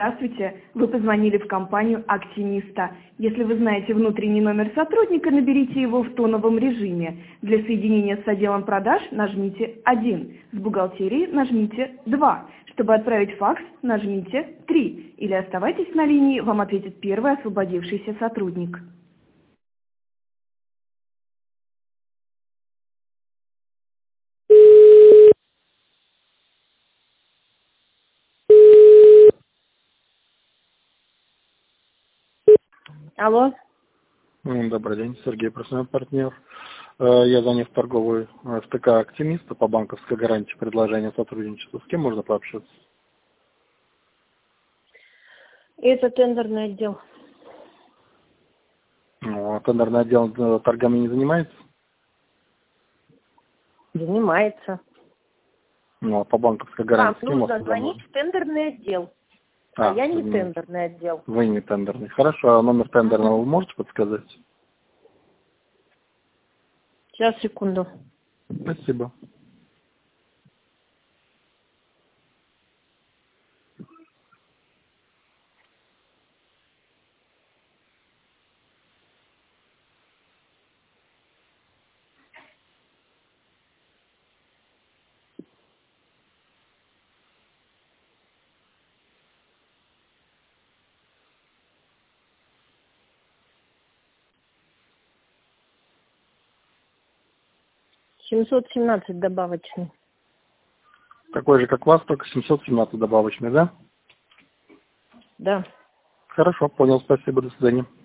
Здравствуйте, вы позвонили в компанию «Актимиста». Если вы знаете внутренний номер сотрудника, наберите его в тоновом режиме. Для соединения с отделом продаж нажмите 1, с бухгалтерией нажмите 2. Чтобы отправить факс, нажмите 3. Или оставайтесь на линии, вам ответит первый освободившийся сотрудник. Алло. Добрый день, Сергей, простой партнер. Я занят в торговой ФТК «Актимиста» по банковской гарантии предложения сотрудничества. С кем можно пообщаться? Это тендерный отдел. Тендерный отдел торгами не занимается? Занимается. А по банковской гарантии с кем нужно звонить в тендерный отдел. Я не тендерный отдел. Вы не тендерный. Хорошо, а номер тендерного вы можете подсказать? Сейчас, секунду. Спасибо. $717 добавочный. Такой же, как у вас, только 717 добавочный, да? Да. Хорошо, понял, спасибо, до свидания.